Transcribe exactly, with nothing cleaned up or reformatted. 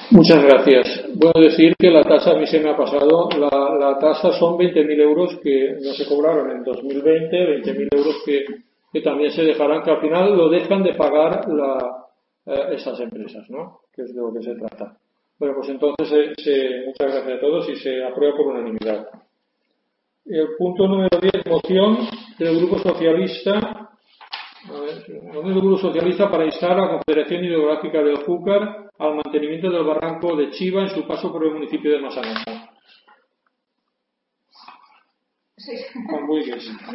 Muchas gracias. Bueno, decir que la tasa a mí se me ha pasado. La, la tasa son veinte mil euros que no se cobraron en dos mil veinte, veinte mil euros que, que también se dejarán, que al final lo dejan de pagar la, eh, esas empresas, ¿no? Que es de lo que se trata. Bueno, pues entonces se, se, muchas gracias a todos y se aprueba por unanimidad. El punto número diez, moción del Grupo Socialista. A ver, moción del Grupo Socialista para instar a la Confederación Hidrográfica del Júcar al mantenimiento del barranco de Chiva en su paso por el municipio de Massanueces. Sí. Cambuigues.